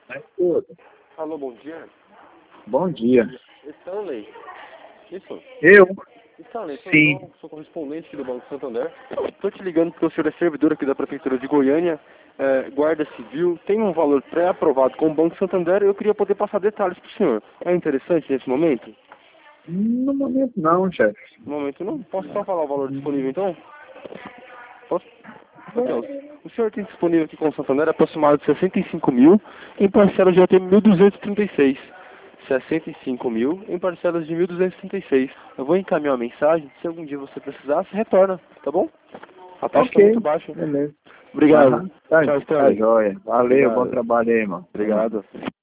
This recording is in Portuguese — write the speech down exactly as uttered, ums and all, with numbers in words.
Mas tudo. Alô, bom dia. Bom dia. Stanley. Isso? Eu? Stanley, sou Sim. eu, sou correspondente aqui do Banco Santander. Estou te ligando porque o senhor é servidor aqui da Prefeitura de Goiânia, é, Guarda Civil, tem um valor pré-aprovado com o Banco Santander e eu queria poder passar detalhes para o senhor. É interessante nesse momento? No momento não, chefe. No momento não. Posso só falar o valor disponível então? Posso? Então, o senhor tem disponível aqui com o Santander aproximado de sessenta e cinco mil em parcelas de até mil duzentos e trinta e seis. sessenta e cinco mil em parcelas de mil duzentos e trinta e seis. Eu vou encaminhar uma mensagem, se algum dia você precisar, você retorna, tá bom? A taxa está Ok, muito baixa. beleza. Obrigado. Aham, tá, Tchau, tá Stanley. jóia. Valeu, Obrigado. bom trabalho aí, mano. Obrigado.